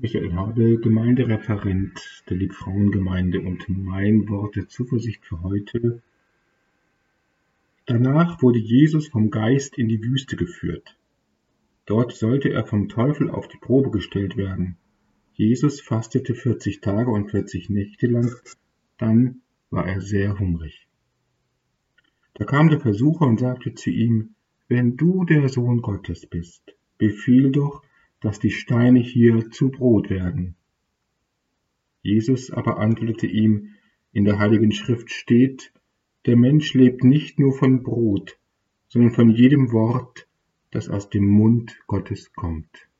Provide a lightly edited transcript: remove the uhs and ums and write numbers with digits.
Michael Habe, Gemeindereferent der Liebfrauengemeinde, und mein Wort der Zuversicht für heute: Danach wurde Jesus vom Geist in die Wüste geführt. Dort sollte er vom Teufel auf die Probe gestellt werden. Jesus fastete 40 Tage und 40 Nächte lang, dann war er sehr hungrig. Da kam der Versucher und sagte zu ihm: Wenn du der Sohn Gottes bist, befiehl doch, dass die Steine hier zu Brot werden. Jesus aber antwortete ihm: In der Heiligen Schrift steht: Der Mensch lebt nicht nur von Brot, sondern von jedem Wort, das aus dem Mund Gottes kommt.